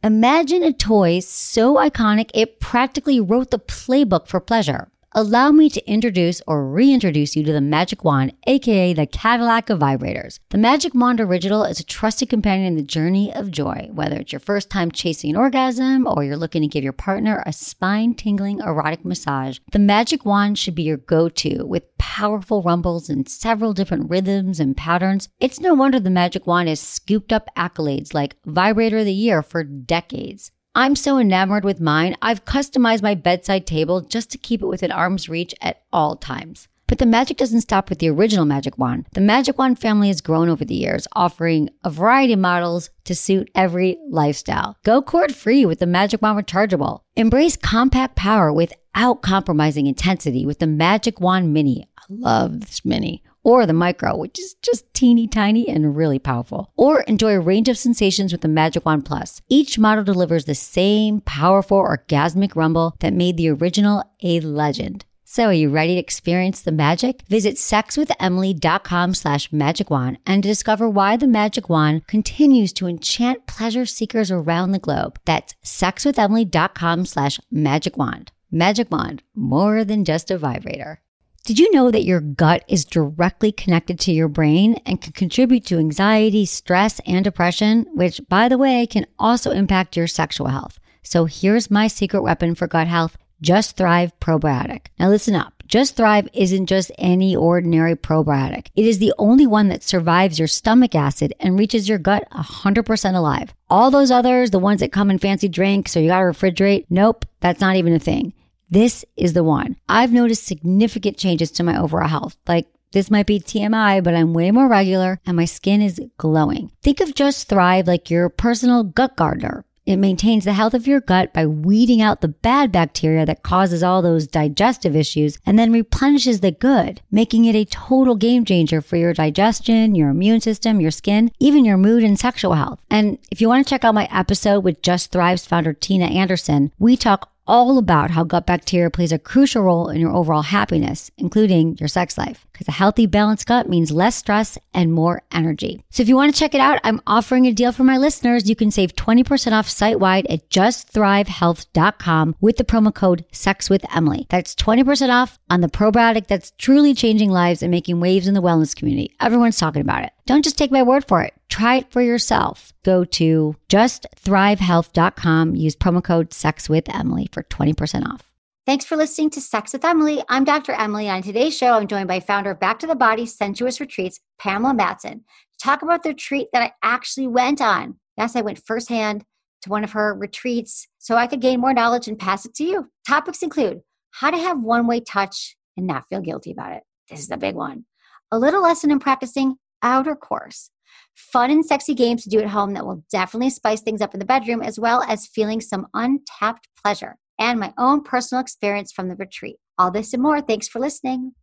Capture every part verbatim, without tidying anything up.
Imagine a toy so iconic it practically wrote the playbook for pleasure. Allow me to introduce or reintroduce you to the Magic Wand, aka the Cadillac of vibrators. The Magic Wand Original is a trusted companion in the journey of joy. Whether it's your first time chasing an orgasm or you're looking to give your partner a spine-tingling erotic massage, the Magic Wand should be your go-to. With powerful rumbles and several different rhythms and patterns, it's no wonder the Magic Wand has scooped up accolades like Vibrator of the Year for decades. I'm so enamored with mine, I've customized my bedside table just to keep it within arm's reach at all times. But the magic doesn't stop with the original Magic Wand. The Magic Wand family has grown over the years, offering a variety of models to suit every lifestyle. Go cord-free with the Magic Wand Rechargeable. Embrace compact power without compromising intensity with the Magic Wand Mini. I love this Mini. Or the Micro, which is just teeny tiny and really powerful. Or enjoy a range of sensations with the Magic Wand Plus. Each model delivers the same powerful orgasmic rumble that made the original a legend. So are you ready to experience the magic? Visit sexwithemily.com slash magic wand and discover why the Magic Wand continues to enchant pleasure seekers around the globe. That's sexwithemily.com slash magic wand. Magic Wand, more than just a vibrator. Did you know that your gut is directly connected to your brain and can contribute to anxiety, stress, and depression, which, by the way, can also impact your sexual health? So here's my secret weapon for gut health, Just Thrive Probiotic. Now listen up. Just Thrive isn't just any ordinary probiotic. It is the only one that survives your stomach acid and reaches your gut one hundred percent alive. All those others, the ones that come in fancy drinks or you gotta refrigerate, nope, that's not even a thing. This is the one. I've noticed significant changes to my overall health. Like, this might be T M I, but I'm way more regular and my skin is glowing. Think of Just Thrive like your personal gut gardener. It maintains the health of your gut by weeding out the bad bacteria that causes all those digestive issues and then replenishes the good, making it a total game changer for your digestion, your immune system, your skin, even your mood and sexual health. And if you want to check out my episode with Just Thrive's founder, Tina Anderson, we talk all about how gut bacteria plays a crucial role in your overall happiness, including your sex life. Because a healthy, balanced gut means less stress and more energy. So if you want to check it out, I'm offering a deal for my listeners. You can save twenty percent off site-wide at just thrive health dot com with the promo code SEXWITHEMILY. That's twenty percent off on the probiotic that's truly changing lives and making waves in the wellness community. Everyone's talking about it. Don't just take my word for it. Try it for yourself. Go to just thrive health dot com. Use promo code SEXWITHEMILY for twenty percent off. Thanks for listening to Sex with Emily. I'm Doctor Emily. On today's show, I'm joined by founder of Back to the Body Sensuous Retreats, Pamela Matson, to talk about the retreat that I actually went on. Yes, I went firsthand to one of her retreats so I could gain more knowledge and pass it to you. Topics include how to have one-way touch and not feel guilty about it. This is the big one. A little lesson in practicing outer course. Fun and sexy games to do at home that will definitely spice things up in the bedroom, as well as feeling some untapped pleasure, and my own personal experience from the retreat. All this and more. Thanks for listening.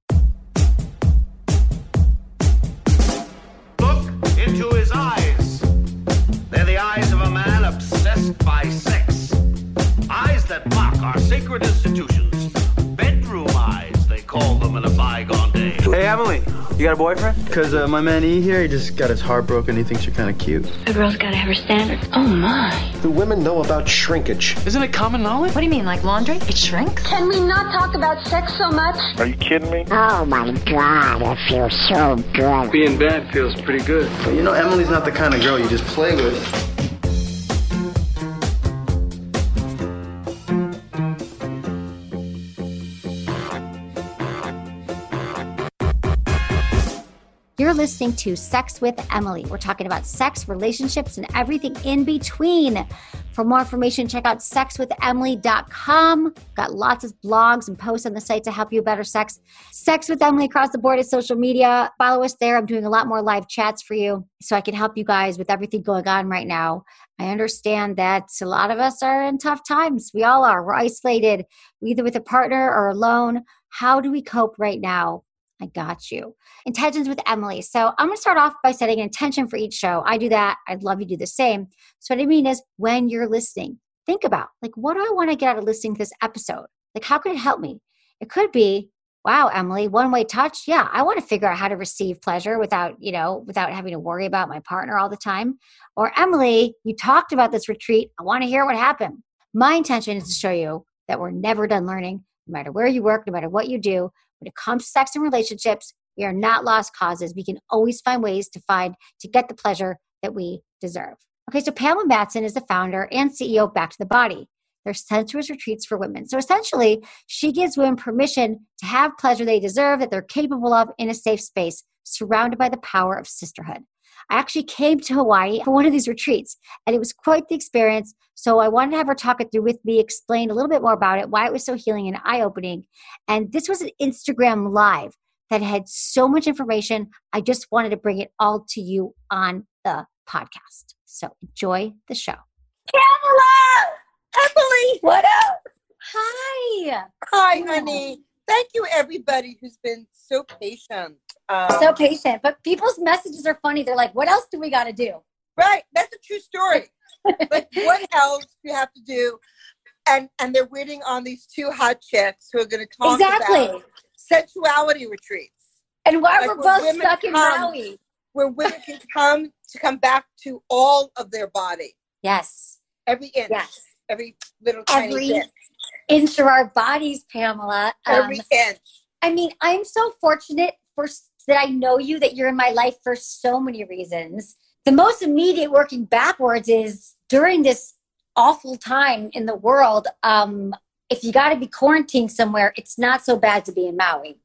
Look into his eyes. They're the eyes of a man obsessed by sex. Eyes that mock our sacred institutions. Bedroom eyes, they call them in a bygone day. Hey, Emily, you got a boyfriend? Because uh, my man E here, he just got his heart broken. He thinks you're kind of cute. A girl's got to have her standards. Oh, my. Do women know about shrinkage? Isn't it common knowledge? What do you mean, like laundry? It shrinks? Can we not talk about sex so much? Are you kidding me? Oh, my God, it feels so good. Being bad feels pretty good. But you know, Emily's not the kind of girl you just play with. You're listening to Sex with Emily. We're talking about sex, relationships, and everything in between. For more information, check out sex with emily dot com. Got lots of blogs and posts on the site to help you better sex. Sex with Emily across the board is social media. Follow us there. I'm doing a lot more live chats for you so I can help you guys with everything going on right now. I understand that a lot of us are in tough times. We all are. We're isolated, either with a partner or alone. How do we cope right now? I got you. Intentions with Emily. So I'm going to start off by setting an intention for each show. I do that. I'd love you to do the same. So what I mean is when you're listening, think about, like, what do I want to get out of listening to this episode? Like, how could it help me? It could be, wow, Emily, one-way touch. Yeah, I want to figure out how to receive pleasure without, you know, without having to worry about my partner all the time. Or Emily, you talked about this retreat. I want to hear what happened. My intention is to show you that we're never done learning, no matter where you work, no matter what you do. When it comes to sex and relationships, we are not lost causes. We can always find ways to find, to get the pleasure that we deserve. Okay, so Pamela Matson is the founder and C E O of Back to the Body. They're sensuous retreats for women. So essentially, she gives women permission to have pleasure they deserve, that they're capable of in a safe space, surrounded by the power of sisterhood. I actually came to Hawaii for one of these retreats, and it was quite the experience. So I wanted to have her talk it through with me, explain a little bit more about it, why it was so healing and eye-opening. And this was an Instagram Live that had so much information. I just wanted to bring it all to you on the podcast. So enjoy the show. Pamela! Emily! What up? Hi. Hi, honey. Thank you, everybody who's been so patient. Um, so patient. But people's messages are funny. They're like, what else do we got to do? Right. That's a true story. Like, what else do you have to do? And and they're waiting on these two hot chicks who are going to talk exactly. about sensuality retreats. And why like we're both stuck in come, Maui. Where women can come to come back to all of their body. Yes. Every inch. Yes. Every little tiny Every bit. inch of our bodies, Pamela. Every um, inch. I mean, I'm so fortunate for that I know you, that you're in my life for so many reasons. The most immediate working backwards is during this awful time in the world, um, if you got to be quarantined somewhere, it's not so bad to be in Maui.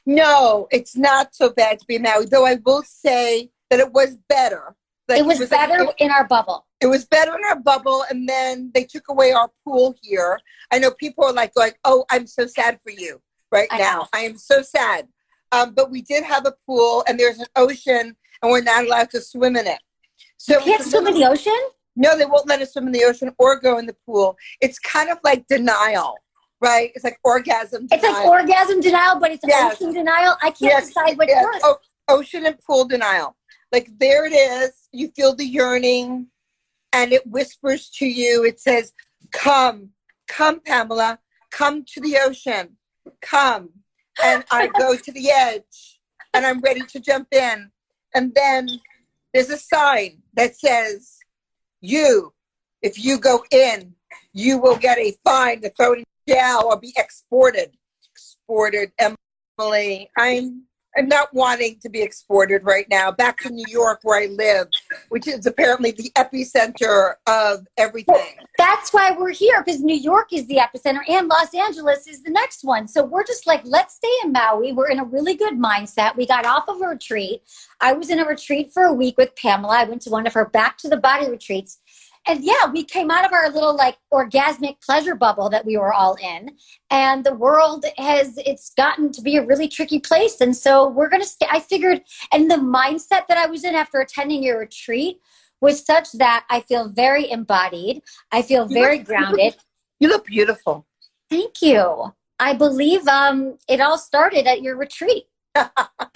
No, it's not so bad to be in Maui, though I will say that it was better. Like, it, was it was better like, in our bubble. It was better in our bubble, and then they took away our pool here. I know people are like going, oh, I'm so sad for you right I now. know. I am so sad. Um, but we did have a pool, and there's an ocean, and we're not allowed to swim in it. So you can't swim in the ocean? No, they won't let us swim in the ocean or go in the pool. It's kind of like denial, right? It's like orgasm denial. It's like orgasm denial, but it's yes. ocean denial. I can't yes. decide what's yes. worse. O- ocean and pool denial. Like, there it is. You feel the yearning, and it whispers to you. It says, come, come, Pamela, come to the ocean, come. And I go to the edge, and I'm ready to jump in. And then there's a sign that says, you, if you go in, you will get a fine to throw in jail or be exported. Exported, Emily. I'm I'm not wanting to be exported right now back to New York, where I live, which is apparently the epicenter of everything. Well, that's why we're here, because New York is the epicenter and Los Angeles is the next one. So we're just like, let's stay in Maui. We're in a really good mindset. We got off of a retreat. I was in a retreat for a week with Pamela. I went to one of her Back to the Body retreats. And yeah, we came out of our little like orgasmic pleasure bubble that we were all in. And the world has, it's gotten to be a really tricky place. And so we're going to stay. I figured, and the mindset that I was in after attending your retreat was such that I feel very embodied. I feel very you look, grounded. You look beautiful. Thank you. I believe um, it all started at your retreat. And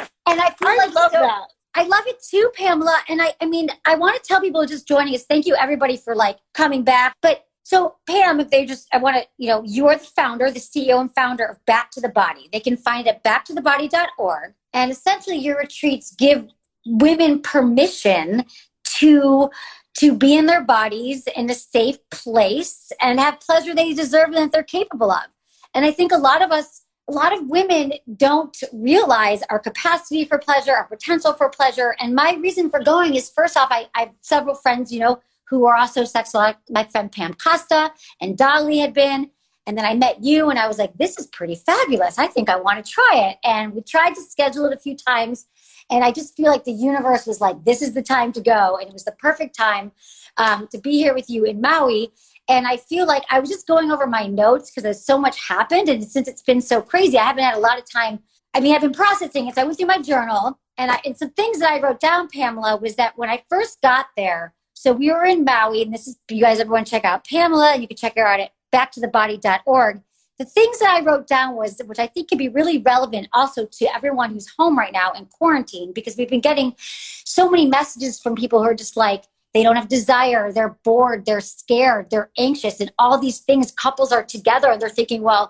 I feel I like love so, that. I love it too, Pamela. And I, I mean, I want to tell people just joining us, thank you everybody for like coming back. But so Pam, if they just, I want to, you know, you're the founder, the C E O and founder of Back to the Body. They can find it at back to the body dot org. And essentially your retreats give women permission to, to be in their bodies in a safe place and have pleasure they deserve and that they're capable of. And I think a lot of us, a lot of women don't realize our capacity for pleasure, our potential for pleasure. And my reason for going is, first off, I, I have several friends, you know, who are also sexual. My friend Pam Costa and Dolly had been. And then I met you and I was like, this is pretty fabulous. I think I want to try it. And we tried to schedule it a few times. And I just feel like the universe was like, this is the time to go. And it was the perfect time um, to be here with you in Maui. And I feel like I was just going over my notes because there's so much happened. And since it's been so crazy, I haven't had a lot of time. I mean, I've been processing it. So I went through my journal. And, I, and some things that I wrote down, Pamela, was that when I first got there, so we were in Maui, and this is, you guys everyone check out Pamela. You can check her out at back to the body dot org. The things that I wrote down was, which I think could be really relevant also to everyone who's home right now in quarantine, because we've been getting so many messages from people who are just like, they don't have desire, they're bored, they're scared, they're anxious, and all these things. Couples are together and they're thinking, well,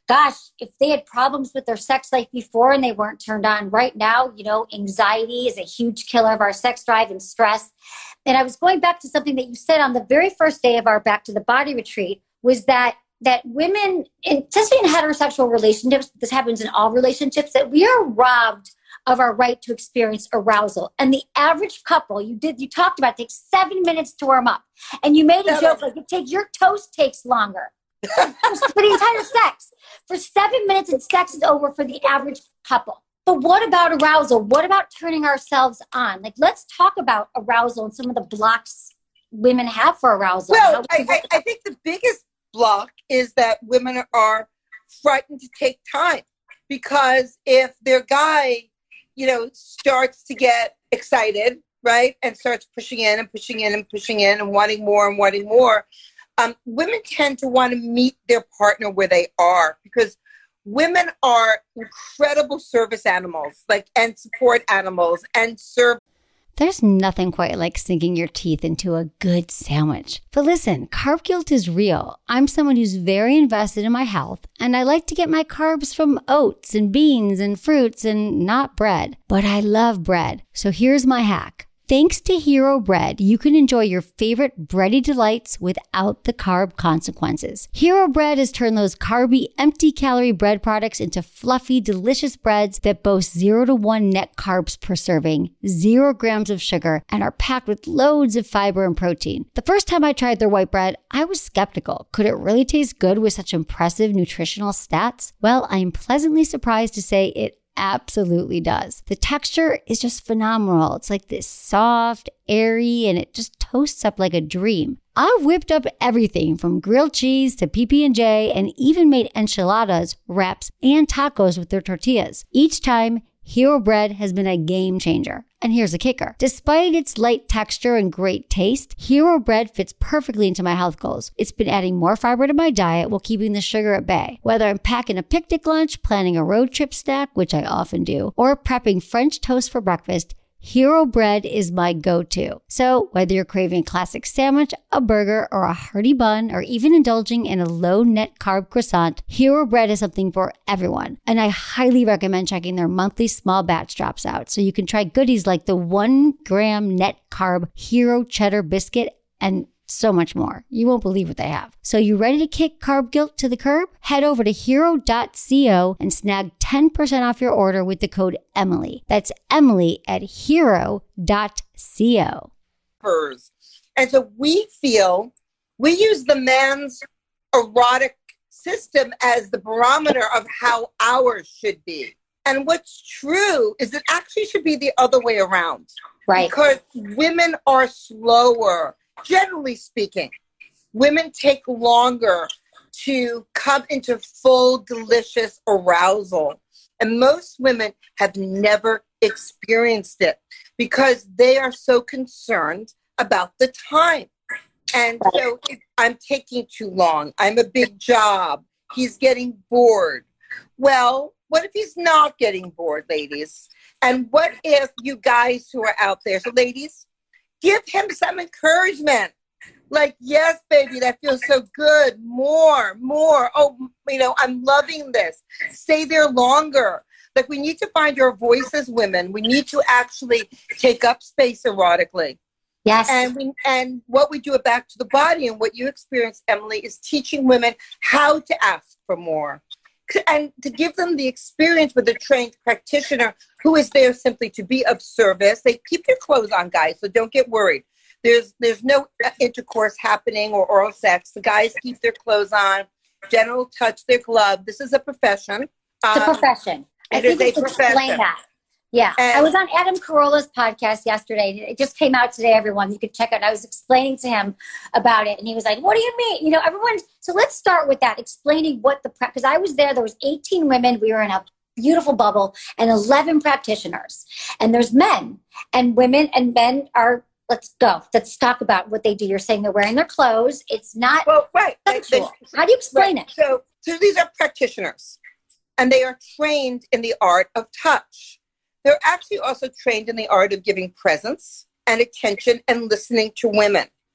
gosh, if they had problems with their sex life before and they weren't turned on right now, you know, anxiety is a huge killer of our sex drive and stress. And I was going back to something that you said on the very first day of our Back to the Body retreat, was that that women, in, especially in heterosexual relationships, this happens in all relationships, that we are robbed of our right to experience arousal. And the average couple, you did, you talked about, takes seven minutes to warm up. And you made a seven. joke like it takes, your toast takes longer for the entire sex. For seven minutes and sex is over for the average couple. But what about arousal? What about turning ourselves on? Like, let's talk about arousal and some of the blocks women have for arousal. Well, I, I, I think the biggest block is that women are frightened to take time, because if their guy, you know, starts to get excited, right, and starts pushing in and pushing in and pushing in and wanting more and wanting more, um, women tend to want to meet their partner where they are, because women are incredible service animals, like, and support animals and serve. There's nothing quite like sinking your teeth into a good sandwich. But listen, carb guilt is real. I'm someone who's very invested in my health, and I like to get my carbs from oats and beans and fruits and not bread. But I love bread. So here's my hack. Thanks to Hero Bread, you can enjoy your favorite bready delights without the carb consequences. Hero Bread has turned those carby, empty-calorie bread products into fluffy, delicious breads that boast zero to one net carbs per serving, zero grams of sugar, and are packed with loads of fiber and protein. The first time I tried their white bread, I was skeptical. Could it really taste good with such impressive nutritional stats? Well, I am pleasantly surprised to say it absolutely does. The texture is just phenomenal. It's like this soft, airy, and it just toasts up like a dream. I've whipped up everything from grilled cheese to P B and J, and even made enchiladas, wraps, and tacos with their tortillas. Each time, Hero Bread has been a game changer. And here's the kicker. Despite its light texture and great taste, Hero Bread fits perfectly into my health goals. It's been adding more fiber to my diet while keeping the sugar at bay. Whether I'm packing a picnic lunch, planning a road trip snack, which I often do, or prepping French toast for breakfast, Hero Bread is my go-to. So whether you're craving a classic sandwich, a burger, or a hearty bun, or even indulging in a low-net carb croissant, Hero Bread is something for everyone. And I highly recommend checking their monthly small batch drops out so you can try goodies like the one gram net carb Hero Cheddar Biscuit and so much more. You won't believe what they have. So you ready to kick carb guilt to the curb? Head over to hero dot co and snag ten percent off your order with the code Emily. That's Emily at hero dot co. Hers. And so we feel we use the man's erotic system as the barometer of how ours should be. And what's true is it actually should be the other way around. Right. Because women are slower. Generally speaking, women take longer to come into full, delicious arousal. And most women have never experienced it because they are so concerned about the time. And so if I'm taking too long, I'm a big job, he's getting bored. Well, what if he's not getting bored, ladies? And what if you guys who are out there, so ladies, give him some encouragement. Like, yes, baby, that feels so good. More, more. Oh, you know, I'm loving this. Stay there longer. Like, we need to find our voice as women. We need to actually take up space erotically. Yes. And we, and what we do at Back to the Body and what you experience, Emily, is teaching women how to ask for more. And to give them the experience with a trained practitioner who is there simply to be of service. They keep their clothes on, guys, so don't get worried. There's there's no intercourse happening or oral sex. The guys keep their clothes on, genital touch, their glove. This is a profession. It's a profession. Um, I think we should explain that. Yeah. And I was on Adam Carolla's podcast yesterday. It just came out today, everyone. You could check it out. I was explaining to him about it, and he was like, what do you mean? You know, everyone's... So let's start with that, explaining what the... Because I was there. There was eighteen women. We were in a beautiful bubble, and eleven practitioners. And there's men. And women and men are... Let's go. Let's talk about what they do. You're saying they're wearing their clothes. It's not... Well, right. Sexual. How do you explain right. it? So, so these are practitioners, and they are trained in the art of touch. They're actually also trained in the art of giving presence and attention and listening to women.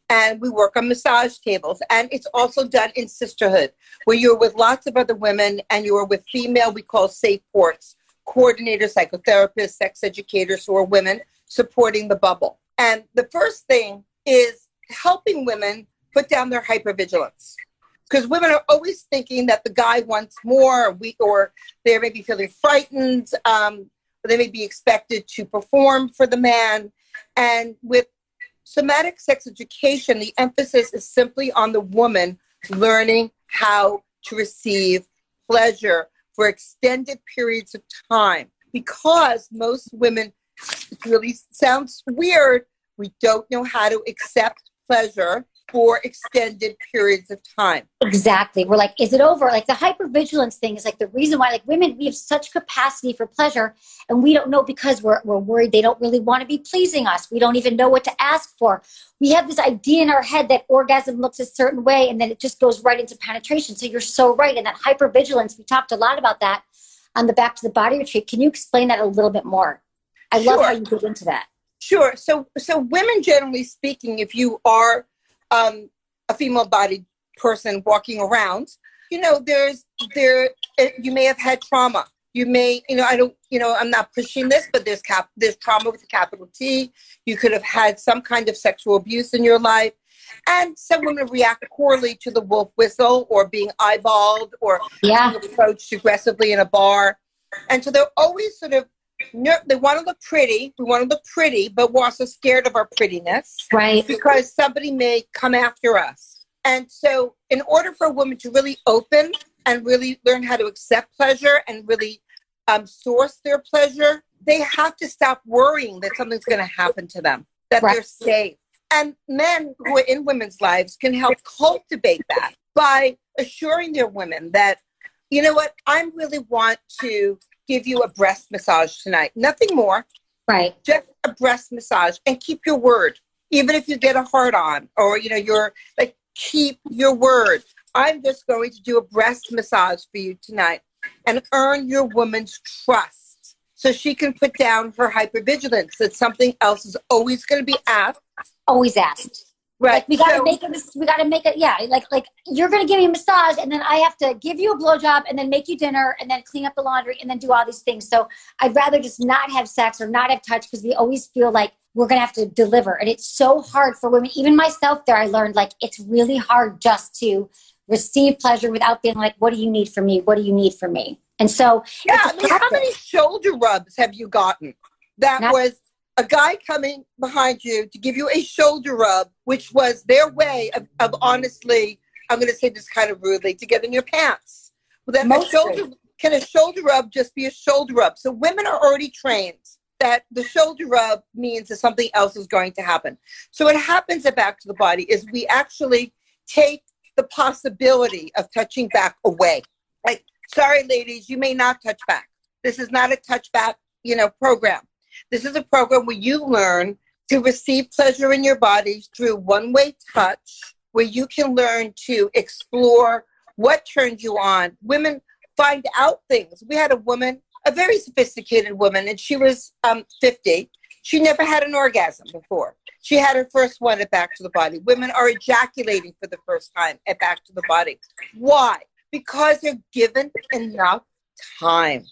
and we work on massage tables. And it's also done in sisterhood, where you're with lots of other women and you're with female, we call safe ports, coordinators, psychotherapists, sex educators who are women supporting the bubble. And the first thing is helping women put down their hypervigilance. Because women are always thinking that the guy wants more, or, we, or they may be feeling frightened, um, or they may be expected to perform for the man. And with somatic sex education, the emphasis is simply on the woman learning how to receive pleasure for extended periods of time. Because most women, it really sounds weird, we don't know how to accept pleasure for extended periods of time. Exactly. We're like, is it over? Like the hypervigilance thing is like the reason why, like women, we have such capacity for pleasure and we don't know because we're, we're worried they don't really want to be pleasing us. We don't even know what to ask for. We have this idea in our head that orgasm looks a certain way and then it just goes right into penetration. So you're so right. And that hypervigilance, we talked a lot about that on the Back to the Body retreat. Can you explain that a little bit more? I Sure. love how you get into that. Sure. So, so women, generally speaking, if you are um, a female-bodied person walking around, you know, there's there. You may have had trauma. You may, you know, I don't, you know, I'm not pushing this, but there's cap, there's trauma with a capital T. You could have had some kind of sexual abuse in your life, and some women react poorly to the wolf whistle or being eyeballed or Yeah. being approached aggressively in a bar, and so they're always sort of. They want to look pretty. We want to look pretty, but we're also scared of our prettiness. Right. Because somebody may come after us. And so in order for a woman to really open and really learn how to accept pleasure and really um, source their pleasure, they have to stop worrying that something's going to happen to them, that Right. they're safe. And men who are in women's lives can help cultivate that by assuring their women that, you know what, I really want to give you a breast massage tonight. Nothing more. Right. Just a breast massage, and keep your word. Even if you get a hard on or, you know, you're like, keep your word. I'm just going to do a breast massage for you tonight and earn your woman's trust so she can put down her hypervigilance that something else is always going to be asked. Always asked. Right. Like we gotta So- make it. We gotta make it. Yeah. Like like you're gonna give me a massage, and then I have to give you a blowjob, and then make you dinner, and then clean up the laundry, and then do all these things. So I'd rather just not have sex or not have touch because we always feel like we're gonna have to deliver, and it's so hard for women. Even myself, there, I learned like it's really hard just to receive pleasure without being like, "What do you need from me? What do you need from me?" And so Yeah, it's I mean, how many shoulder rubs have you gotten? That Not- was a guy coming behind you to give you a shoulder rub, which was their way of, of honestly, I'm going to say this kind of rudely, to get in your pants. Well, then a Mostly. shoulder, can a shoulder rub just be a shoulder rub? So women are already trained that the shoulder rub means that something else is going to happen. So what happens at Back to the Body is we actually take the possibility of touching back away. Like, sorry, ladies, you may not touch back. This is not a touch back, you know, program. This is a program where you learn to receive pleasure in your body through one-way touch, where you can learn to explore what turns you on. Women find out things. We had a woman, a very sophisticated woman, and she was um, fifty. She never had an orgasm before. She had her first one at Back to the Body. Women are ejaculating for the first time at Back to the Body. Why? Because they're given enough time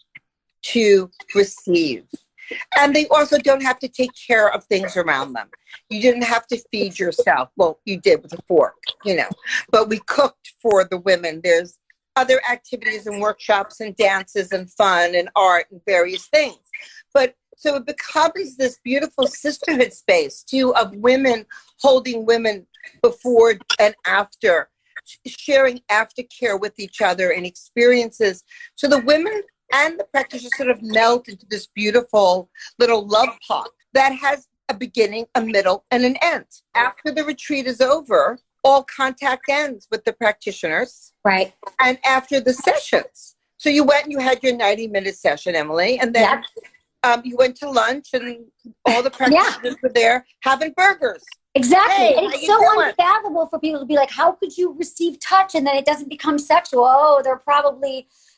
to receive. And they also don't have to take care of things around them. You didn't have to feed yourself. Well, you did with a fork, you know. But we cooked for the women. There's other activities and workshops and dances and fun and art and various things. But so it becomes this beautiful sisterhood space, too, of women holding women before and after, sharing aftercare with each other and experiences. So the women and the practitioners sort of melt into this beautiful little love pot that has a beginning, a middle, and an end. After the retreat is over, all contact ends with the practitioners. right. And after the sessions. So you went and you had your ninety-minute session, Emily, and then Yep. um, you went to lunch and all the practitioners were there having burgers. Exactly. Hey, and how it's you so doing? unfathomable for people to be like, how could you receive touch and then it doesn't become sexual? Oh, they're probably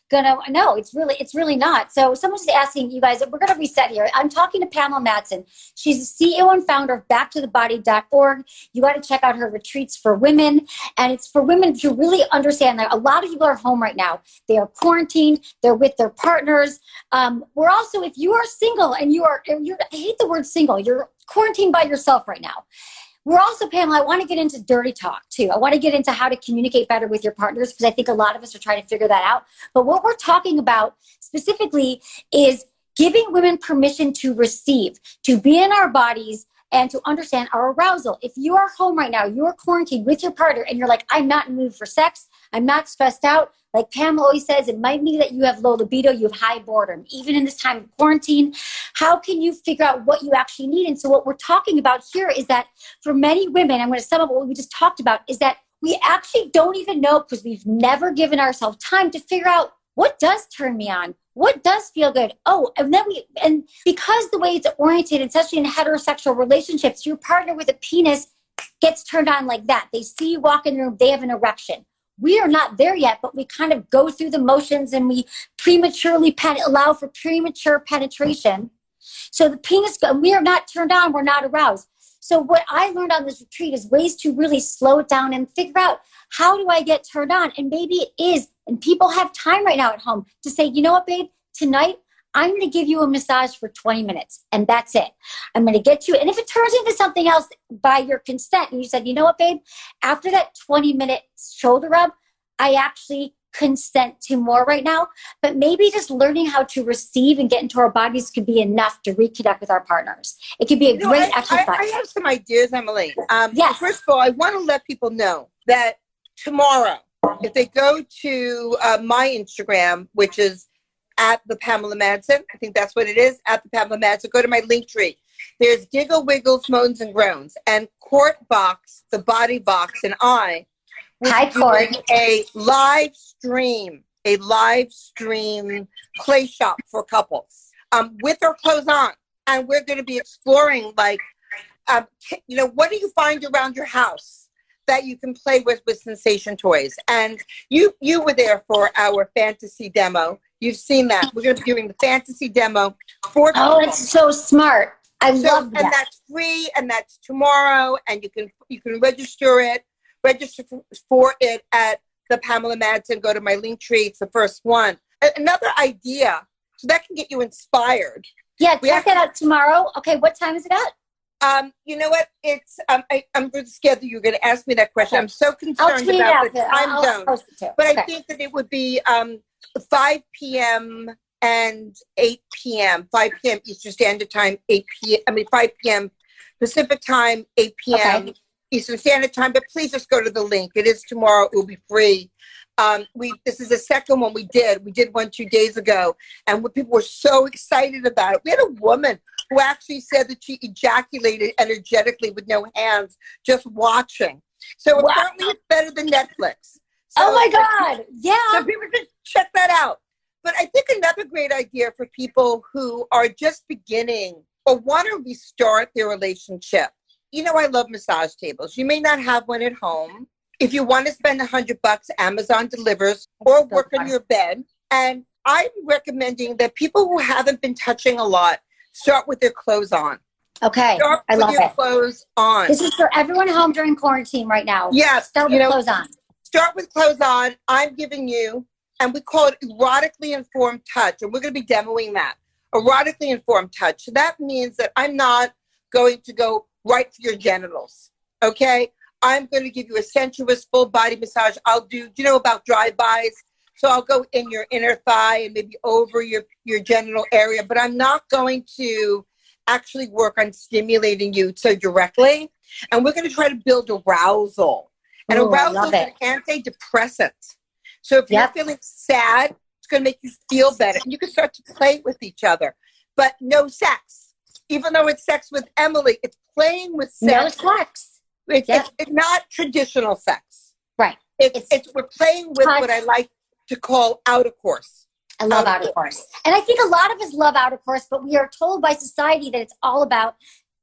gonna, no, it's really, it's really not. So someone's asking you guys, we're going to reset here. I'm talking to Pamela Madsen. She's the C E O and founder of back to the body dot org. You got to check out her retreats for women. And it's for women to really understand that a lot of people are home right now. They are quarantined. They're with their partners. Um, we're also, if you are single and you are, you're, I hate the word single, you're quarantined by yourself right now. We're also, Pamela, I want to get into dirty talk too. I want to get into how to communicate better with your partners because I think a lot of us are trying to figure that out. But what we're talking about specifically is giving women permission to receive, to be in our bodies and to understand our arousal. If you are home right now, you're quarantined with your partner and you're like, I'm not in the mood for sex, I'm not stressed out. Like Pamela always says, it might be that you have low libido, you have high boredom. Even in this time of quarantine, how can you figure out what you actually need? And so what we're talking about here is that for many women, I'm going to sum up what we just talked about, is that we actually don't even know because we've never given ourselves time to figure out what does turn me on? What does feel good? Oh, and then we, and because the way it's oriented, especially in heterosexual relationships, your partner with a penis gets turned on like that. They see you walk in the room, they have an erection. We are not there yet, but we kind of go through the motions and we prematurely pen- allow for premature penetration. So the penis, we are not turned on, we're not aroused. So what I learned on this retreat is ways to really slow it down and figure out, how do I get turned on? And maybe it is, and people have time right now at home to say, you know what, babe, tonight I'm going to give you a massage for twenty minutes and that's it. I'm going to get you. And if it turns into something else by your consent and you said, you know what, babe, after that twenty minute shoulder rub, I actually consent to more right now. But maybe just learning how to receive and get into our bodies could be enough to reconnect with our partners. It could be a You know, great I, exercise. I, I have some ideas, Emily. Um, Yes. First of all, I want to let people know that tomorrow, if they go to uh, my Instagram, which is at the Pamela Madsen, I think that's what it is, at the Pamela Madsen, go to my link tree. There's Giggle, Wiggles, Moans, and Groans. And Court Box, the Body Box, and I will Hi, be doing Court. a live stream, a live stream play shop for couples um, with our clothes on. And we're going to be exploring, like, um, you know, what do you find around your house that you can play with with sensation toys? And you you were there for our fantasy demo. You've seen that. We're going to be doing the fantasy demo for Oh, couples. that's so smart. I So, love and that. that's free, and that's tomorrow, and you can you can register it, register for, for it at the Pamela Madsen. Go to my link tree. It's the first one. A- Another idea, so that can get you inspired. Yeah, We check have- that out tomorrow. Okay, what time is it at? Um, you know what? It's um, I, I'm really scared that you're going to ask me that question. I'm so I'll concerned tweet it about out. the I'll, time I'll zone. post it too. But Okay. I think that it would be um, five p.m. and eight p.m. five p.m. Eastern Standard Time, eight p.m. I mean five p.m. Pacific Time, eight p.m. Okay. Eastern Standard Time. But please just go to the link. It is tomorrow. It will be free. Um, we this is the second one we did. We did one two days ago, and people were so excited about it. We had a woman who actually said that she ejaculated energetically with no hands, just watching. So Wow. apparently it's better than Netflix. So, Oh my God. Yeah. So people should check that out. But I think another great idea for people who are just beginning or want to restart their relationship. You know, I love massage tables. You may not have one at home. If you want to spend a hundred bucks, Amazon delivers, or work on your bed. And I'm recommending that people who haven't been touching a lot start with their clothes on. Okay. Start I with love your it. clothes on. This is for everyone home during quarantine right now. Yes, Start you with know, clothes on. Start with clothes on. I'm giving you, and we call it erotically informed touch, and we're going to be demoing that. Erotically informed touch. So that means that I'm not going to go right for your genitals, okay? I'm going to give you a sensuous full body massage. I'll do, do you know about drive-bys? So I'll go in your inner thigh and maybe over your, your genital area, but I'm not going to actually work on stimulating you so directly. And we're going to try to build arousal. And Ooh, I arousal love is an it. antidepressant. So if Yep. you're feeling sad, it's going to make you feel better. And you can start to play with each other. But no sex. Even though it's sex with Emily, it's playing with No sex. sex. It's, Yep. it's, it's not traditional sex. Right. It's, It's it's we're playing with touch. what I like to call out of course. I love Out out of course. And I think a lot of us love out of course, but we are told by society that it's all about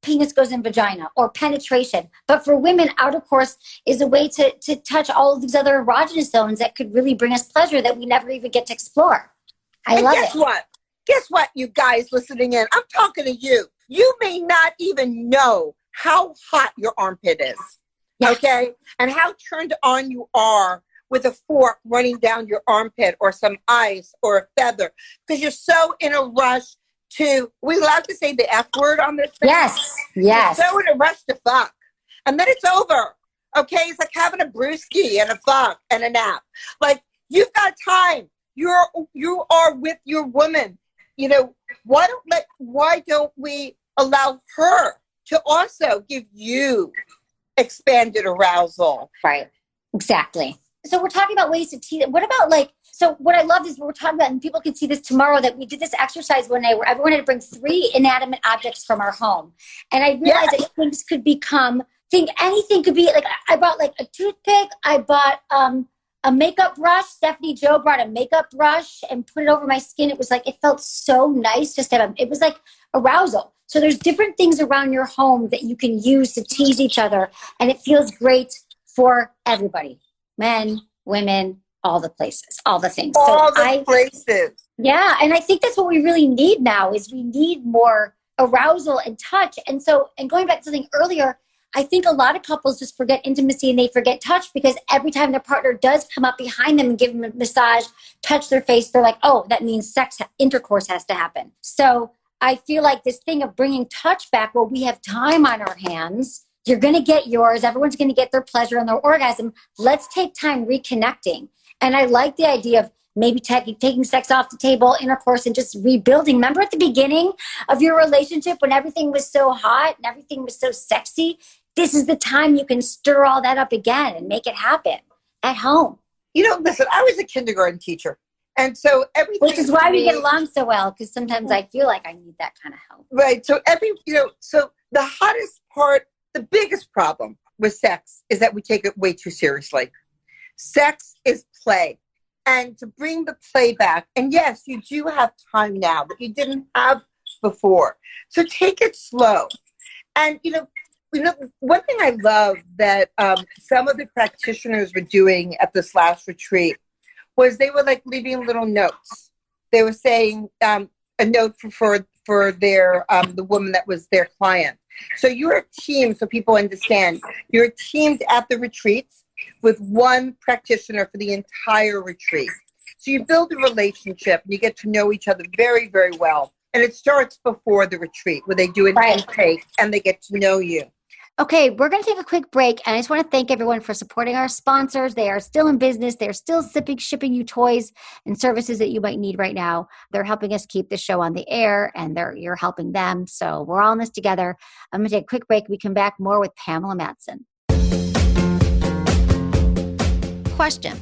penis goes in vagina or penetration. But for women, outer course is a way to, to touch all of these other erogenous zones that could really bring us pleasure that we never even get to explore. I and love guess it. what? Guess what, you guys listening in? I'm talking to you. You may not even know how hot your armpit is, yeah. okay? And how turned on you are with a fork running down your armpit or some ice or a feather because you're so in a rush to, we allowed to say the F word on this thing? Yes, yes. You're so in a rush to fuck. And then it's over, okay? It's like having a brewski and a fuck and a nap. Like, you've got time. You're, you are with your woman. You know, why don't let, why don't we allow her to also give you expanded arousal? Right. Exactly. So we're talking about ways to tease. What about like, so what I love is we're talking about, and people can see this tomorrow, that we did this exercise one night where everyone had to bring three inanimate objects from our home. And I realized yes. that things could become, think anything could be like, I bought like a toothpick. I bought um, a makeup brush. Stephanie Joe brought a makeup brush and put it over my skin. It was like, it felt so nice just to have, it was like arousal. So there's different things around your home that you can use to tease each other. And it feels great for everybody. Men, women, all the places, all the things. All so the I, places. Yeah. And I think that's what we really need now is we need more arousal and touch. And so, and going back to something earlier, I think a lot of couples just forget intimacy and they forget touch because every time their partner does come up behind them and give them a massage, touch their face, they're like, oh, that means sex, intercourse has to happen. So I feel like this thing of bringing touch back, well, we have time on our hands. You're going to get yours. Everyone's going to get their pleasure and their orgasm. Let's take time reconnecting. And I like the idea of maybe t- taking sex off the table, intercourse, and just rebuilding. Remember at the beginning of your relationship when everything was so hot and everything was so sexy? This is the time you can stir all that up again and make it happen at home. You know, listen, I was a kindergarten teacher. And so everything. Which is why we get along so well, because sometimes I feel like I need that kind of help. Right. So every, you know, so the hottest part, the biggest problem with sex is that we take it way too seriously. Sex is play. And to bring the play back, and yes, you do have time now that you didn't have before. So take it slow. And, you know, you know, one thing I love that um, some of the practitioners were doing at this last retreat was they were like leaving little notes. They were saying um, a note for, for, for their, um, the woman that was their client. So you're a team, so people understand. You're teamed at the retreats with one practitioner for the entire retreat. So you build a relationship and you get to know each other very, very well. And it starts before the retreat where they do an right. intake and they get to know you. Okay, we're going to take a quick break, and I just want to thank everyone for supporting our sponsors. They are still in business. They're still shipping, shipping you toys and services that you might need right now. They're helping us keep the show on the air, and they're you're helping them. So we're all in this together. I'm going to take a quick break. We come back more with Pamela Matson. Question.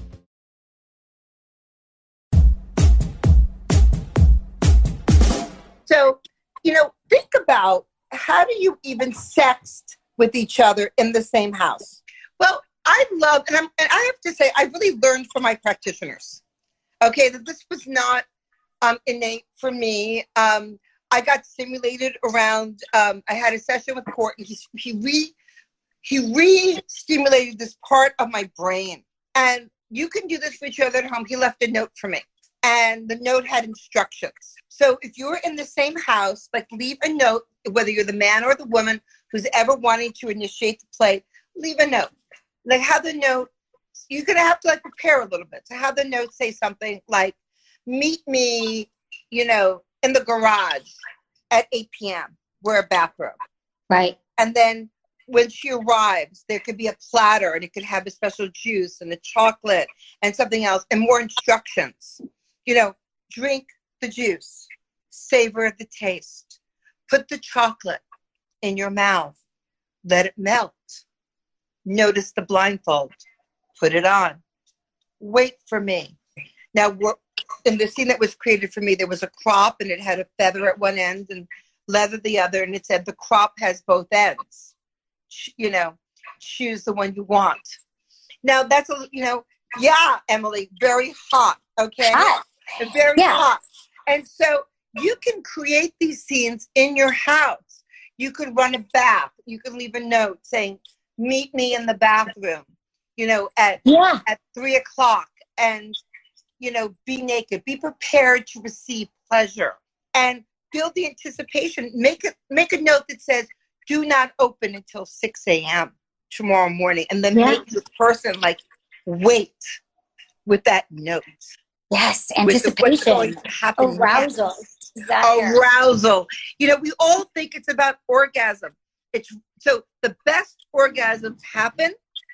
So, you know, think about how do you even sext with each other in the same house? Well, I love, and, I'm, and I have to say, I really learned from my practitioners, okay, that this was not um, innate for me. Um, I got stimulated around, um, I had a session with Court, and he, he, re, he re-stimulated this part of my brain. And you can do this for each other at home. He left a note for me, and the note had instructions. So if you're in the same house, like leave a note, whether you're the man or the woman who's ever wanting to initiate the play, leave a note. Like have the note, you're going to have to like prepare a little bit. So have the note say something like, meet me, you know, in the garage at eight p.m. Wear a bathrobe. Right. And then when she arrives, there could be a platter and it could have a special juice and a chocolate and something else and more instructions. You know, drink the juice, savor the taste, put the chocolate in your mouth, let it melt. Notice the blindfold, put it on, wait for me. Now, we're, in the scene that was created for me, there was a crop and it had a feather at one end and leather the other, and it said the crop has both ends. You know, choose the one you want. Now, that's, a you know, yeah, Emily, very hot, okay? Hot. Very yeah. hot. And so you can create these scenes in your house. You could run a bath. You could leave a note saying, meet me in the bathroom, you know, at, yeah. at three o'clock and, you know, be naked. Be prepared to receive pleasure and build the anticipation. Make a, make a note that says, do not open until six a.m. tomorrow morning. And then yeah. make this person like wait with that note. Yes, anticipation, arousal. Desire. Arousal. You know, we all think it's about orgasm. It's so the best orgasms happen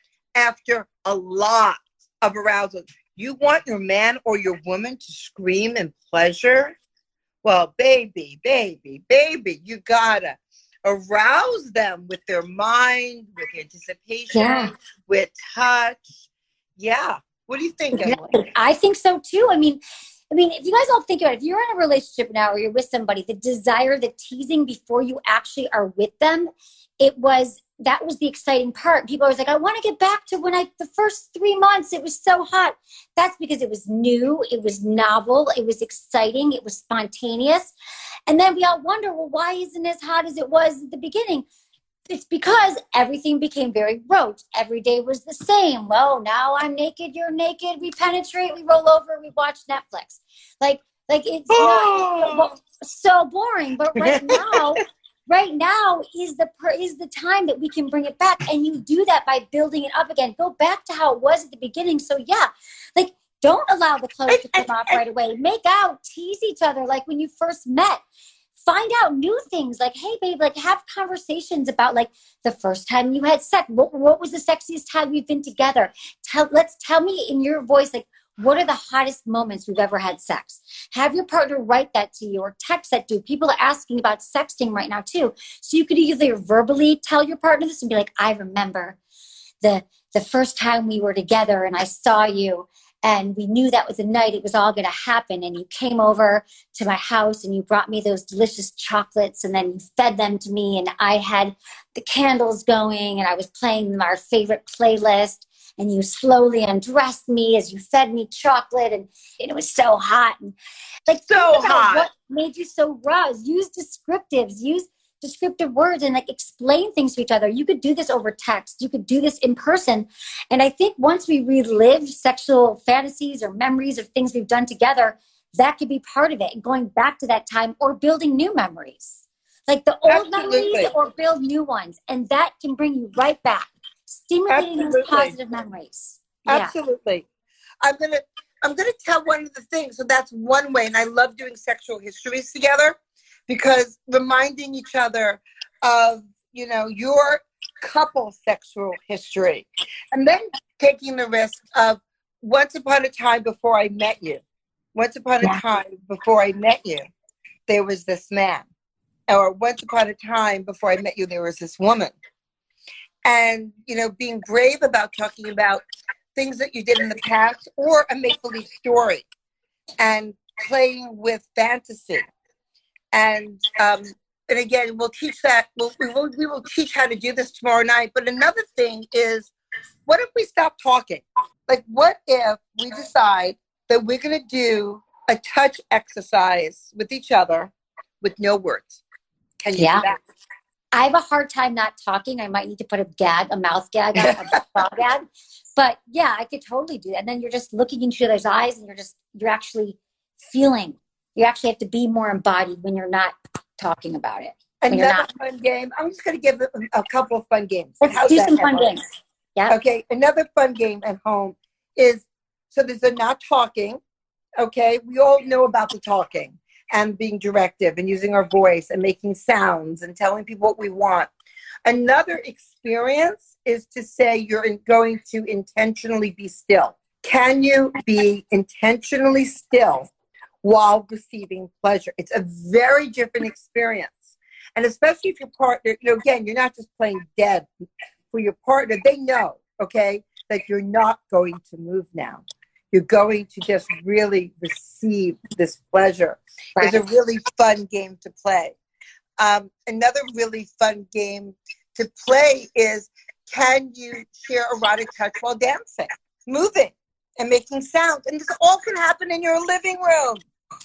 after a lot of arousal. You want your man or your woman to scream in pleasure? Well, baby, baby, baby, you gotta arouse them with their mind, with anticipation, yeah. with touch. Yeah. What do you think, Emily? I think so too. I mean, I mean, if you guys all think about it, if you're in a relationship now or you're with somebody, the desire, the teasing before you actually are with them, it was, that was the exciting part. People are always like, I want to get back to when I, the first three months, it was so hot. That's because it was new, it was novel, it was exciting, it was spontaneous. And then we all wonder, well, why isn't it as hot as it was at the beginning? It's because everything became very rote. Every day was the same. Well, now I'm naked, you're naked, we penetrate, we roll over, we watch Netflix. Like, like it's oh. not so boring. But right now, right now is the is the time that we can bring it back. And you do that by building it up again. Go back to how it was at the beginning. So yeah, like don't allow the clothes to come off right away. Make out, tease each other like when you first met. Find out new things like, hey, babe, like have conversations about like the first time you had sex. What, what was the sexiest time we've been together? Tell, let's tell me in your voice, like, what are the hottest moments we've ever had sex? Have your partner write that to you or text that to you. People are asking about sexting right now too. So you could either verbally tell your partner this and be like, I remember the the first time we were together and I saw you. And we knew that was the night it was all going to happen. And you came over to my house and you brought me those delicious chocolates and then you fed them to me. And I had the candles going and I was playing our favorite playlist. And you slowly undressed me as you fed me chocolate. And, and it was so hot. And like, so hot. What made you so roused? Use descriptives. Use descriptive words and like explain things to each other. You could do this over text. You could do this in person. And I think once we relive sexual fantasies or memories of things we've done together, that could be part of it. And going back to that time or building new memories, like the old Absolutely. memories or build new ones. And that can bring you right back, stimulating Absolutely. those positive memories. Absolutely. Yeah. I'm going to, I'm going to tell one of the things. So that's one way. And I love doing sexual histories together. Because reminding each other of, you know, your couple sexual history. And then taking the risk of once upon a time before I met you, once upon yeah. a time before I met you, there was this man. Or once upon a time before I met you, there was this woman. And, you know, being brave about talking about things that you did in the past or a make-believe story and playing with fantasy. And um, and again, we'll teach that. We'll, we will we will teach how to do this tomorrow night. But another thing is, what if we stop talking? Like, what if we decide that we're going to do a touch exercise with each other with no words? Can you yeah. do that? I have a hard time not talking. I might need to put a gag, a mouth gag, on, a jaw gag. But yeah, I could totally do that. And then you're just looking into each other's eyes, and you're just you're actually feeling. You actually have to be more embodied when you're not talking about it. Another not. fun game. I'm just going to give a, a couple of fun games. Let's How's do some fun games. Yeah. Okay. Another fun game at home is, so there's a not talking. Okay. We all know about the talking and being directive and using our voice and making sounds and telling people what we want. Another experience is to say you're going to intentionally be still. Can you be intentionally still while receiving pleasure? It's a very different experience. And especially if your partner, you know, again, you're not just playing dead for your partner. They know, okay, that you're not going to move now. You're going to just really receive this pleasure. Right. It's a really fun game to play. Um, another really fun game to play is, can you share erotic touch while dancing, moving, and making sounds? And this all can happen in your living room.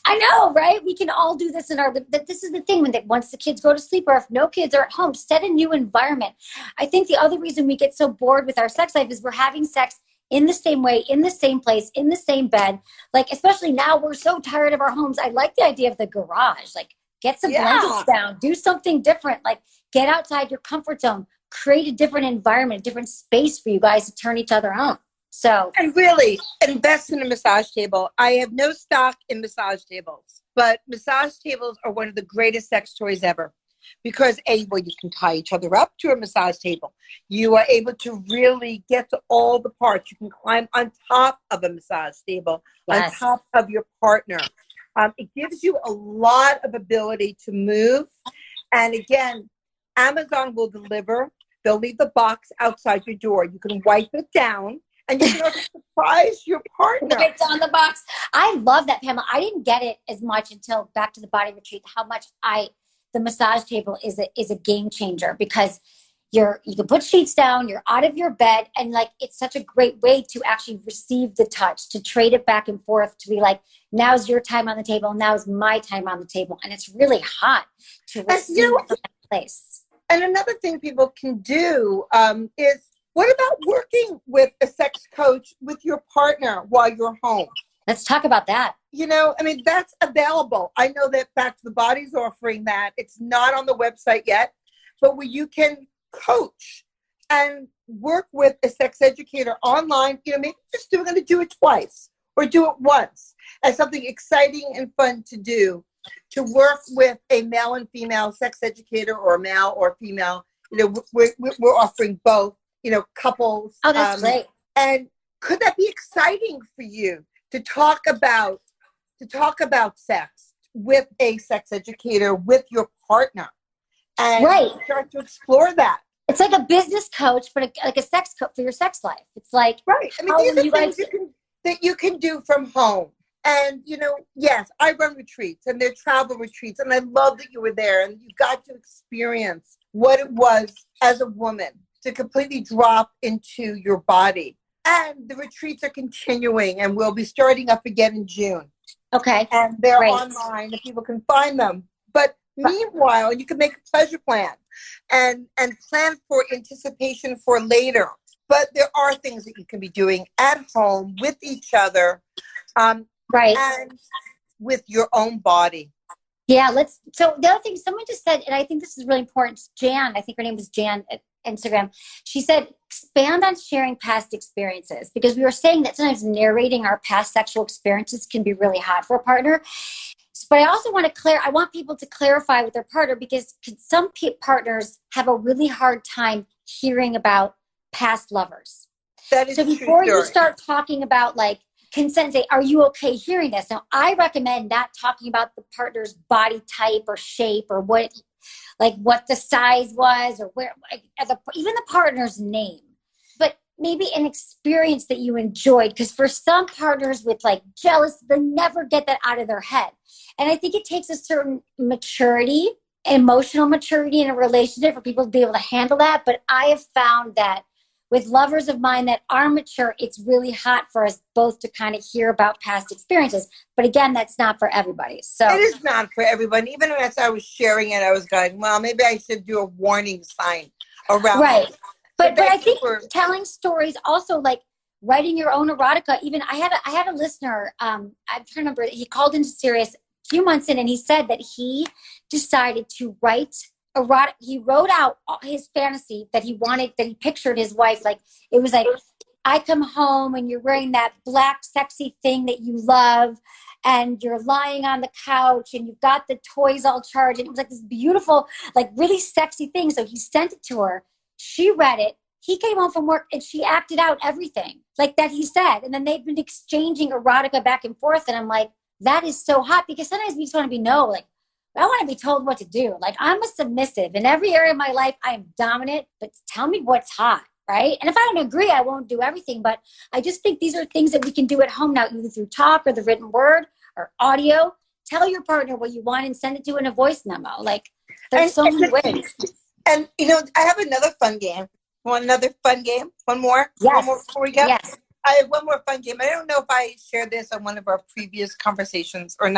I know, right? We can all do this in our, that this is the thing when they, once the kids go to sleep or if no kids are at home, set a new environment. I think the other reason we get so bored with our sex life is we're having sex in the same way, in the same place, in the same bed. Like, especially now we're so tired of our homes. I like the idea of the garage. Like, get some Yeah. blankets down, do something different. Like, get outside your comfort zone, create a different environment, a different space for you guys to turn each other on. So, and really invest in a massage table. I have no stock in massage tables, but massage tables are one of the greatest sex toys ever because A, well, you can tie each other up to a massage table. You are able to really get to all the parts. You can climb on top of a massage table, yes. on top of your partner. Um, it gives you a lot of ability to move. And again, Amazon will deliver. They'll leave the box outside your door. You can wipe it down. And you can also surprise your partner. It's on the box. I love that, Pamela. I didn't get it as much until Back to the Body Retreat, how much I, the massage table is a, is a game changer because you're, you can put sheets down, you're out of your bed. And like, it's such a great way to actually receive the touch, to trade it back and forth, to be like, now's your time on the table. Now's my time on the table. And it's really hot to receive you know, from that place. And another thing people can do um, is, what about working with a sex coach with your partner while you're home? Let's talk about that. You know, I mean, that's available. I know that Back to the Body's offering that. It's not on the website yet, but where you can coach and work with a sex educator online. You know, maybe just do, we're going to do it twice or do it once as something exciting and fun to do, to work with a male and female sex educator or male or female. You know, we're, we're offering both. You know, couples. Oh, that's um, great. And could that be exciting for you to talk about to talk about sex with a sex educator, with your partner, and right. start to explore that? It's like a business coach, but a, like a sex coach for your sex life. It's like right. I mean, how these are you things guys you can, that you can do from home. And you know, yes, I run retreats, and they're travel retreats, and I love that you were there, and you got to experience what it was as a woman to completely drop into your body. And the retreats are continuing and we'll be starting up again in June. Okay. And they're Great. online and people can find them. But meanwhile, you can make a pleasure plan and, and plan for anticipation for later. But there are things that you can be doing at home with each other. Um, right. And with your own body. Yeah, let's, so the other thing someone just said, and I think this is really important, Jan, I think her name was Jan at Instagram. She said, expand on sharing past experiences, because we were saying that sometimes narrating our past sexual experiences can be really hot for a partner. But I also want to clear, I want people to clarify with their partner, because some partners have a really hard time hearing about past lovers. That is so before true, you start talking about like consent, say, are you okay hearing this? Now, I recommend not talking about the partner's body type or shape or what, like what the size was or where, the, even the partner's name, but maybe an experience that you enjoyed. Because for some partners with like jealous, they never get that out of their head. And I think it takes a certain maturity, emotional maturity in a relationship for people to be able to handle that. But I have found that with lovers of mine that are mature, it's really hot for us both to kind of hear about past experiences. But again, that's not for everybody. So it is not for everyone. Even as I was sharing it, I was going, well, maybe I should do a warning sign around. Right. It. But but I think for- telling stories, also like writing your own erotica. Even I had a, I had a listener, um, I'm trying to remember, he called into Sirius a few months in and he said that he decided to write erotic, he wrote out his fantasy that he wanted, that he pictured his wife. Like, it was like, I come home and you're wearing that black sexy thing that you love and you're lying on the couch and you've got the toys all charged. And it was like this beautiful, like really sexy thing. So he sent it to her. She read it. He came home from work and she acted out everything like that he said. And then they've been exchanging erotica back and forth. And I'm like, that is so hot, because sometimes we just want to be no, like, I want to be told what to do. Like, I'm a submissive. In every area of my life, I am dominant, but tell me what's hot, right? And if I don't agree, I won't do everything. But I just think these are things that we can do at home now, either through talk or the written word or audio. Tell your partner what you want and send it to in a voice memo. Like, there's so many ways. And, you know, I have another fun game. Want another fun game? One more? Yes. One more before we go? Yes. I have one more fun game. I don't know if I shared this on one of our previous conversations or not.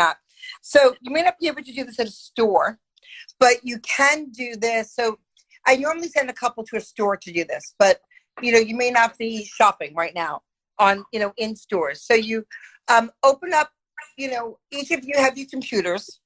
So you may not be able to do this at a store, but you can do this. So I normally send a couple to a store to do this, but you know, you may not be shopping right now on, you know, in stores. So you um, open up, you know, each of you have your computers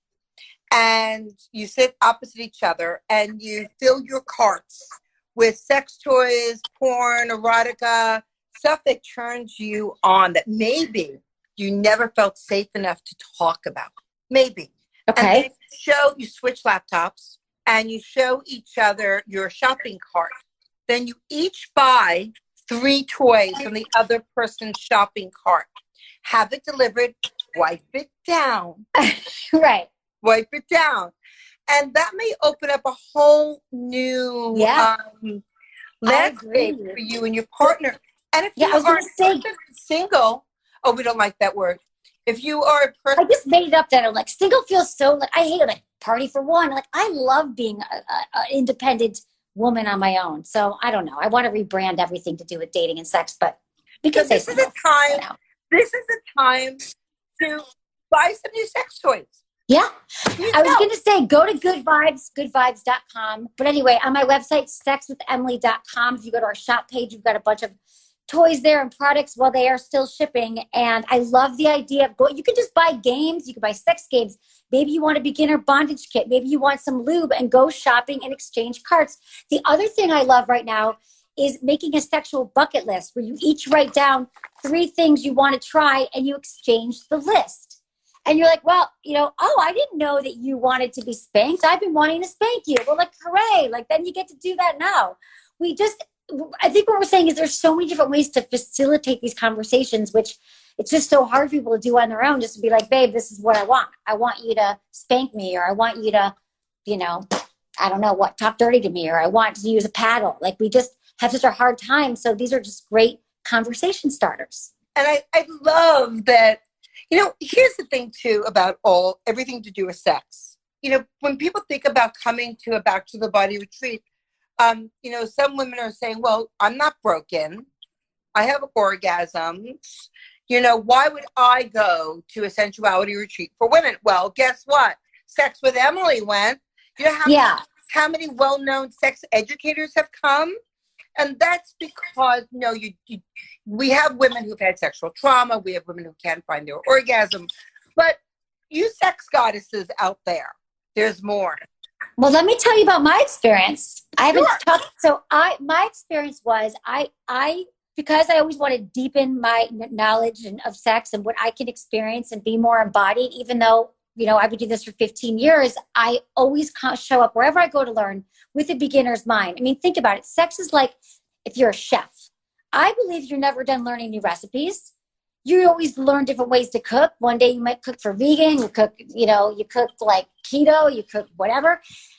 and you sit opposite each other and you fill your carts with sex toys, porn, erotica, stuff that turns you on that maybe you never felt safe enough to talk about. Maybe. Okay. And then you show, you switch laptops and you show each other your shopping cart. Then you each buy three toys from the other person's shopping cart. Have it delivered, wipe it down. Right. Wipe it down. And that may open up a whole new yeah. um, landscape for you and your partner. And if yeah, you I was are gonna say, single, oh, we don't like that word. If you are a person, I just made it up that I'm like single feels so like I hate it. Like party for one. Like I love being an independent woman on my own. So I don't know. I want to rebrand everything to do with dating and sex, but because this is a time. You know. This is a time to buy some new sex toys. Yeah. You I was know. going to say, go to Good Vibes, good vibes dot com. But anyway, on my website, sex with emily dot com, if you go to our shop page, you've got a bunch of toys there and products while they are still shipping. And I love the idea of going. You can just buy games. You can buy sex games. Maybe you want a beginner bondage kit. Maybe you want some lube and go shopping and exchange carts. The other thing I love right now is making a sexual bucket list where you each write down three things you want to try and you exchange the list. And you're like, well, you know, oh, I didn't know that you wanted to be spanked. I've been wanting to spank you. Well, like, hooray. Like, then you get to do that now. We just, I think what we're saying is there's so many different ways to facilitate these conversations, which it's just so hard for people to do on their own, just to be like, babe, this is what I want. I want you to spank me, or I want you to, you know, I don't know what, talk dirty to me, or I want to use a paddle. Like, we just have such a hard time. So these are just great conversation starters. And I, I love that. You know, here's the thing, too, about all everything to do with sex. You know, when people think about coming to a Back to the Body retreat, um, you know, some women are saying, well, I'm not broken. I have orgasms. You know, why would I go to a sensuality retreat for women? Well, guess what? Sex with Emily went. You know how, yeah. many, how many well-known sex educators have come? And that's because, you know, you, you, we have women who've had sexual trauma. We have women who can't find their orgasm. But you sex goddesses out there, there's more. Well, let me tell you about my experience. I haven't Sure. talked. So I, my experience was I, I, because I always want to deepen my knowledge and, of sex and what I can experience and be more embodied, even though, you know, I've been doing this for fifteen years, I always show up wherever I go to learn with a beginner's mind. I mean, think about it. Sex is like if you're a chef. I believe you're never done learning new recipes. You always learn different ways to cook. One day you might cook for vegan, you cook, you know, you cook like keto, you cook whatever.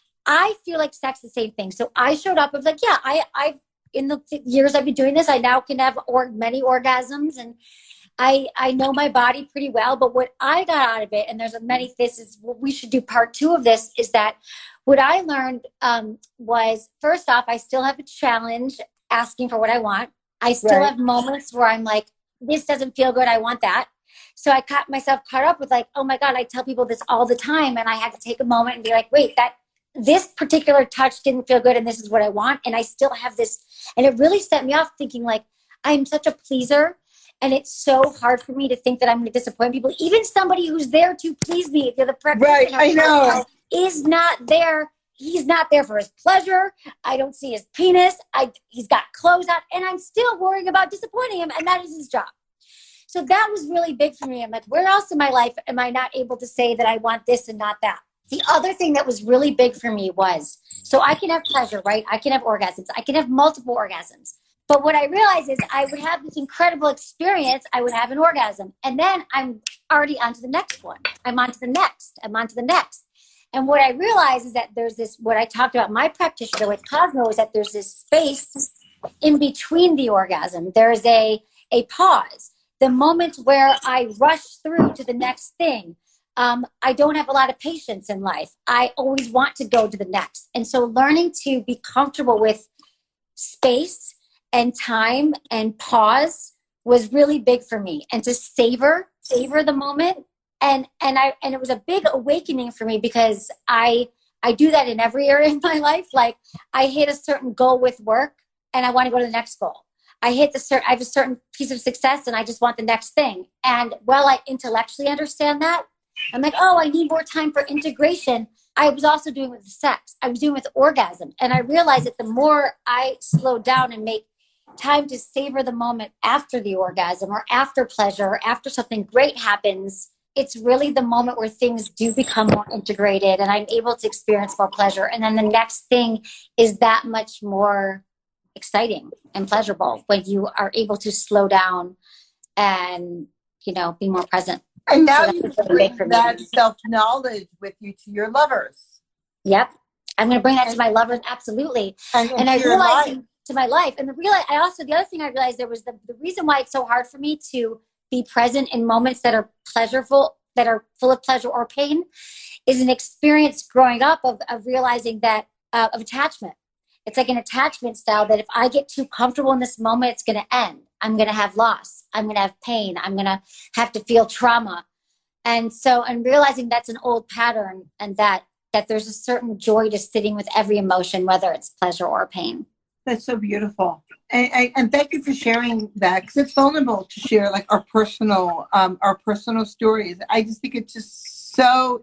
I feel like sex is the same thing. So I showed up, I was like, yeah, I, I've, in the years I've been doing this, I now can have or, many orgasms, and I, I know my body pretty well. But what I got out of it, and there's many, this is, we should do part two of this, is that what I learned um, was, first off, I still have a challenge asking for what I want. I still Right. have moments where I'm like, this doesn't feel good, I want that. So I caught myself caught up with like, oh my God, I tell people this all the time. And I had to take a moment and be like, wait, that this particular touch didn't feel good and this is what I want. And I still have this. And it really set me off thinking like, I'm such a pleaser. And it's so hard for me to think that I'm going to disappoint people. Even somebody who's there to please me, if you're the Right, I know. is not there. He's not there for his pleasure. I don't see his penis. I, he's got clothes on, and I'm still worrying about disappointing him, and that is his job. So that was really big for me. I'm like, where else in my life am I not able to say that I want this and not that? The other thing that was really big for me was, so I can have pleasure, right? I can have orgasms. I can have multiple orgasms. But what I realized is I would have this incredible experience. I would have an orgasm. And then I'm already on to the next one. I'm on to the next. I'm on to the next. And what I realized is that there's this, what I talked about, my practitioner with Cosmo, is that there's this space in between the orgasm. There's a, a pause. The moment where I rush through to the next thing. Um, I don't have a lot of patience in life. I always want to go to the next. And so learning to be comfortable with space and time and pause was really big for me. And to savor, savor the moment And, and I, and it was a big awakening for me because I, I do that in every area of my life. Like I hit a certain goal with work and I want to go to the next goal. I hit the certain, I have a certain piece of success and I just want the next thing. And while I intellectually understand that, I'm like, oh, I need more time for integration. I was also doing with sex. I was doing with orgasm. And I realized that the more I slow down and make time to savor the moment after the orgasm or after pleasure or after something great happens, it's really the moment where things do become more integrated and I'm able to experience more pleasure. And then the next thing is that much more exciting and pleasurable when you are able to slow down and, you know, be more present. And now So you that's bring for me. that self-knowledge with you to your lovers. Yep. I'm going to bring that to my lovers. Absolutely. And, And I to your realized life. to my life. And the real, I also, the other thing I realized there was the, the reason why it's so hard for me to be present in moments that are pleasurable, that are full of pleasure or pain, is an experience growing up of, of realizing that, uh, of attachment. It's like an attachment style that if I get too comfortable in this moment, it's going to end. I'm going to have loss. I'm going to have pain. I'm going to have to feel trauma. And so I'm realizing that's an old pattern and that, that there's a certain joy to sitting with every emotion, whether it's pleasure or pain. That's so beautiful. And, and, and thank you for sharing that, because it's vulnerable to share like our personal, um, our personal stories. I just think it's just so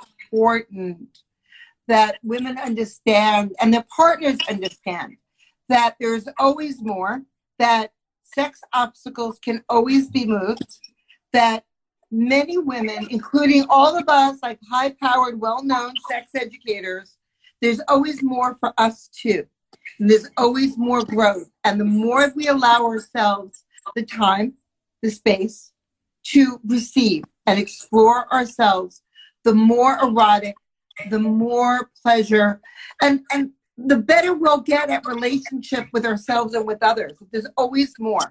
important that women understand and their partners understand that there's always more, that sex obstacles can always be moved, that many women, including all of us, like high-powered, well-known sex educators, there's always more for us too. And there's always more growth. And the more we allow ourselves the time, the space to receive and explore ourselves, the more erotic, the more pleasure, and, and the better we'll get at relationship with ourselves and with others. There's always more.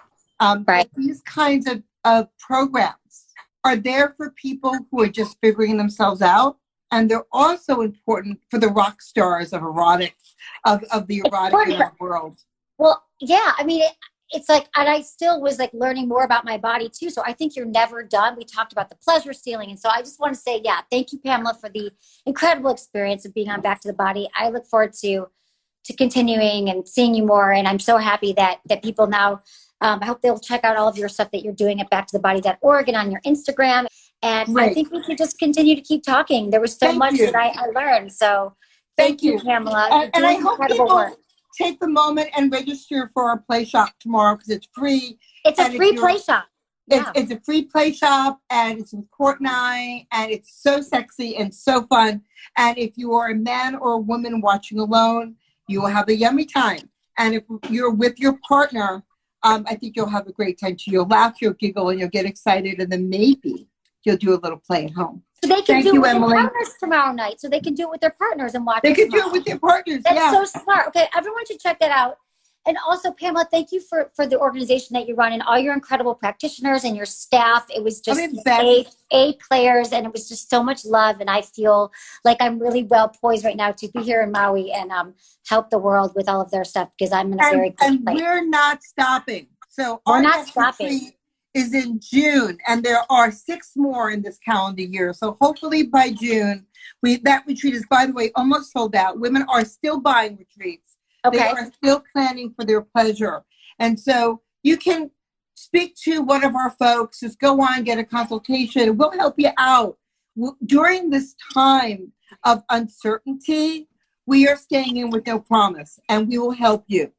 Um, right. These kinds of, of programs are there for people who are just figuring themselves out. And they're also important for the rock stars of erotic, of, of the erotic world. Well, yeah, I mean, it, it's like, and I still was like learning more about my body too. So I think you're never done. We talked about the pleasure stealing. And so I just want to say, yeah, thank you, Pamela, for the incredible experience of being on Back to the Body. I look forward to, to continuing and seeing you more. And I'm so happy that, that people now, um, I hope they'll check out all of your stuff that you're doing at back to the body dot org and on your Instagram. And right. I think we should just continue to keep talking. There was so Thank much you. that I, I learned. So thank, thank you, Pamela. And, and I hope people work. take the moment and register for our play shop tomorrow because it's free. It's a free play shop. Yeah. It's, it's a free play shop and it's with Court and I, and it's so sexy and so fun. And if you are a man or a woman watching alone, you will have a yummy time. And if you're with your partner, um, I think you'll have a great time too. You'll laugh, you'll giggle, and you'll get excited, and then maybe you'll do a little play at home. So they can Thank do you, it with Emily. their partners tomorrow night. So they can do it with their partners and watch They it can tomorrow. do it with their partners. That's yeah. so smart. Okay, everyone should check that out. And also, Pamela, thank you for, for the organization that you run and all your incredible practitioners and your staff. It was just A, A players, and it was just so much love. And I feel like I'm really well poised right now to be here in Maui and um, help the world with all of their stuff because I'm in a and, very good and place. we're not stopping. So we're our not stopping. Is in June, and there are six more in this calendar year. So hopefully by June, we that retreat is, by the way, almost sold out. Women are still buying retreats. Okay. They are still planning for their pleasure. And so you can speak to one of our folks, just go on, get a consultation. We'll help you out. During this time of uncertainty, we are staying in with no promise, and we will help you.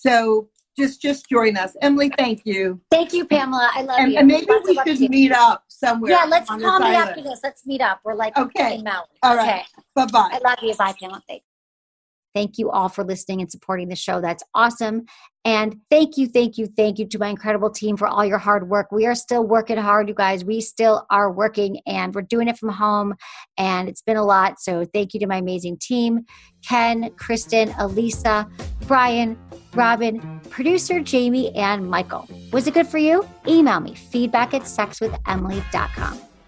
So Just just join us. Emily, thank you. Thank you, Pamela. I love and, you. And maybe Lots we should meet up somewhere. Yeah, let's call me island. after this. Let's meet up. We're like okay. in Maui. All right. Okay. Bye-bye. I love you. Bye, Pamela. Thanks. Thank you all for listening and supporting the show. That's awesome. And thank you, thank you, thank you to my incredible team for all your hard work. We are still working hard, you guys. We still are working and we're doing it from home and it's been a lot. So thank you to my amazing team, Ken, Kristen, Elisa, Brian, Robin, producer Jamie, and Michael. Was it good for you? Email me, feedback at sex with emily dot com.